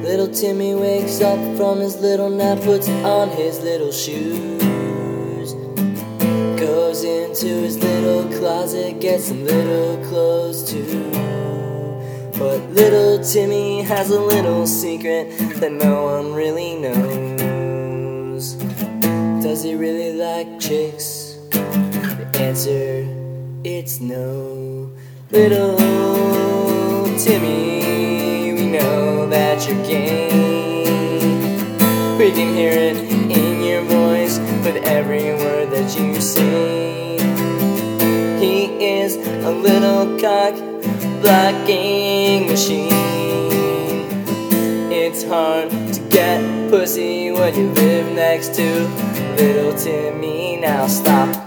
Little Timmy wakes up from his little nap, puts on his little shoes, goes into his little closet, gets some little clothes too. But little Timmy has a little secret that no one really knows. Does he really like chicks? The answer, it's no. Little Timmy, we know that you're gay. We can hear it in your voice with every word that you say. He is a little cock blocking machine. It's hard to get pussy when you live next to little Timmy. Now stop,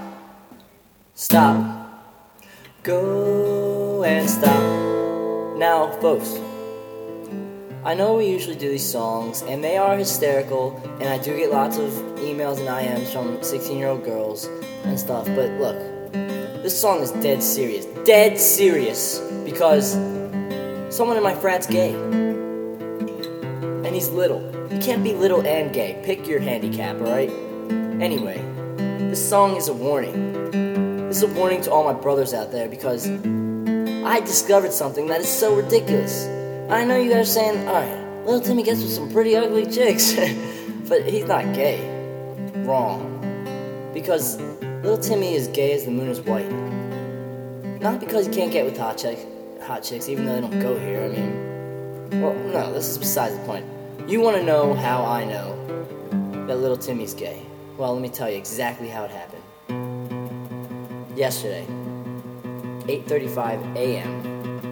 go and stop. Now folks, I know we usually do these songs and they are hysterical, and I do get lots of emails and IMs from 16-year-old girls and stuff, but look, this song is dead serious, because someone in my frat's gay, and he's little. You can't be little and gay. Pick your handicap, alright? Anyway, this song is a warning. This is a warning to all my brothers out there, because I discovered something that is so ridiculous. I know you guys are saying, alright, little Timmy gets with some pretty ugly chicks, but he's not gay. Wrong. Because little Timmy is gay as the moon is white. Not because he can't get with hot chicks, even though they don't go here. I mean, well, no, this is besides the point. You want to know how I know that little Timmy's gay? Well, let me tell you exactly how it happened. Yesterday, 8:35 a.m.,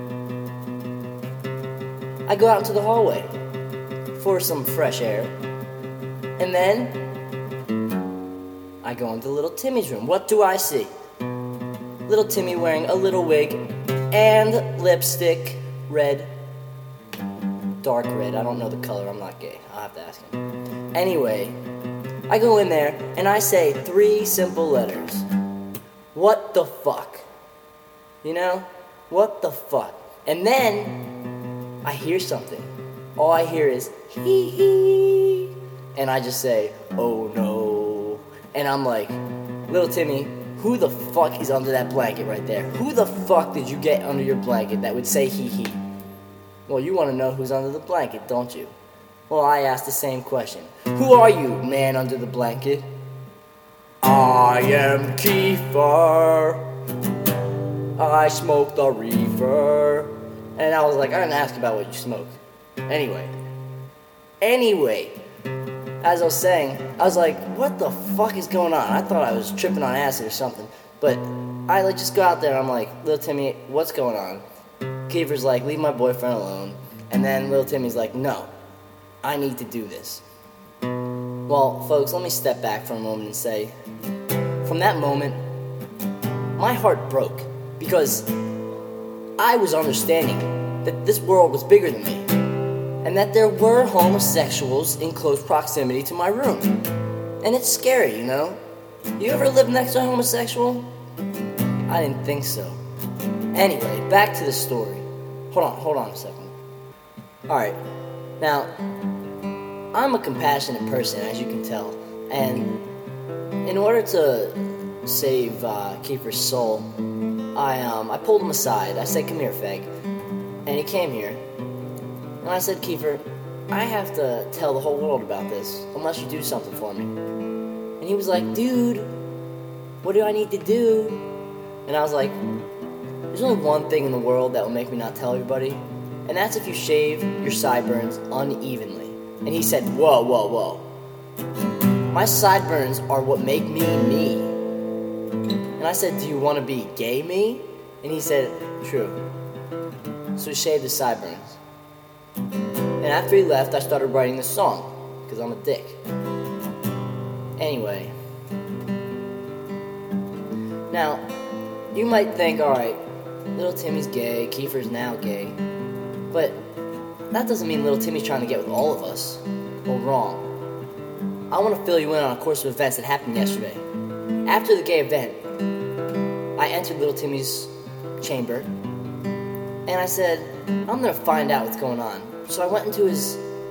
I go out into the hallway for some fresh air, and then I go into little Timmy's room. What do I see? Little Timmy wearing a little wig and lipstick, red, dark red. I don't know the color, I'm not gay. I'll have to ask him. Anyway, I go in there and I say 3 simple letters. What the fuck? You know? What the fuck? And then I hear something. All I hear is hee hee. And I just say, oh no. And I'm like, little Timmy, who the fuck is under that blanket right there? Who the fuck did you get under your blanket that would say hee hee? Well, you want to know who's under the blanket, don't you? Well, I asked the same question. Who are you, man under the blanket? I am Kiefer. I smoke the reefer. And I was like, I didn't ask about what you smoke. Anyway, as I was saying, I was like, what the fuck is going on? I thought I was tripping on acid or something. But I just go out there and I'm like, little Timmy, what's going on? Kiefer's like, leave my boyfriend alone. And then little Timmy's like, no, I need to do this. Well, folks, let me step back for a moment and say, from that moment, my heart broke, because I was understanding that this world was bigger than me, and that there were homosexuals in close proximity to my room. And it's scary, you know? You ever lived next to a homosexual? I didn't think so. Anyway, back to the story. Hold on a second. Alright, now, I'm a compassionate person, as you can tell, and in order to save Kiefer's soul, I pulled him aside. I said, come here, fag. And he came here, and I said, Kiefer, I have to tell the whole world about this, unless you do something for me. And he was like, dude, what do I need to do? And I was like, there's only one thing in the world that will make me not tell everybody, and that's if you shave your sideburns unevenly. And he said, whoa, whoa, whoa. My sideburns are what make me me. And I said, do you want to be gay me? And he said, true. So he shaved his sideburns. And after he left, I started writing this song, because I'm a dick. Anyway. Now, you might think, alright, little Timmy's gay, Kiefer's now gay. But that doesn't mean little Timmy's trying to get with all of us. Well, wrong. I want to fill you in on a course of events that happened yesterday. After the gay event, I entered little Timmy's chamber, and I said, I'm going to find out what's going on. So I went into his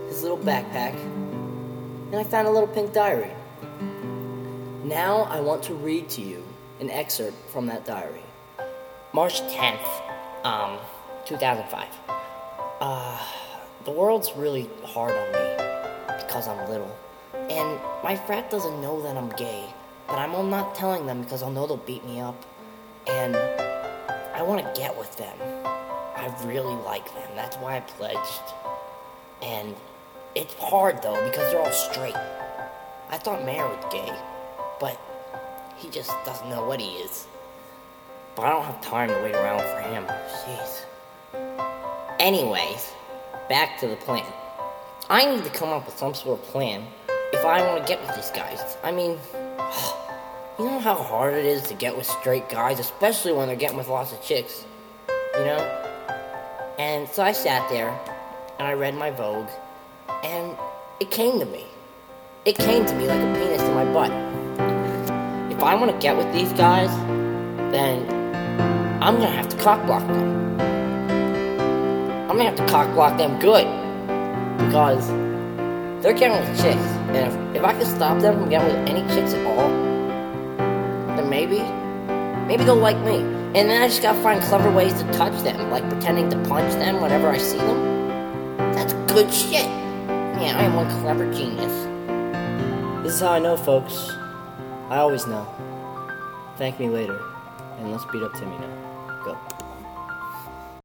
his little backpack, and I found a little pink diary. Now I want to read to you an excerpt from that diary. March 10th, 2005. The world's really hard on me because I'm little. And my frat doesn't know that I'm gay, but I'm not telling them because I know they'll beat me up. And I want to get with them. I really like them. That's why I pledged. And it's hard though because they're all straight. I thought Mayor was gay, but he just doesn't know what he is. But I don't have time to wait around for him. Jeez. Anyways, back to the plan. I need to come up with some sort of plan if I want to get with these guys. I mean, you know how hard it is to get with straight guys, especially when they're getting with lots of chicks, you know? And so I sat there, and I read my Vogue, and it came to me. It came to me like a penis in my butt. If I want to get with these guys, then I'm going to have to cock-block them. I'm going to have to cock-block them good, because they're getting with chicks, and if I could stop them from getting with any chicks at all, then maybe they'll like me. And then I just gotta find clever ways to touch them, like pretending to punch them whenever I see them. That's good shit. Man, I am one clever genius. This is how I know, folks. I always know. Thank me later, and let's beat up Timmy now. Go.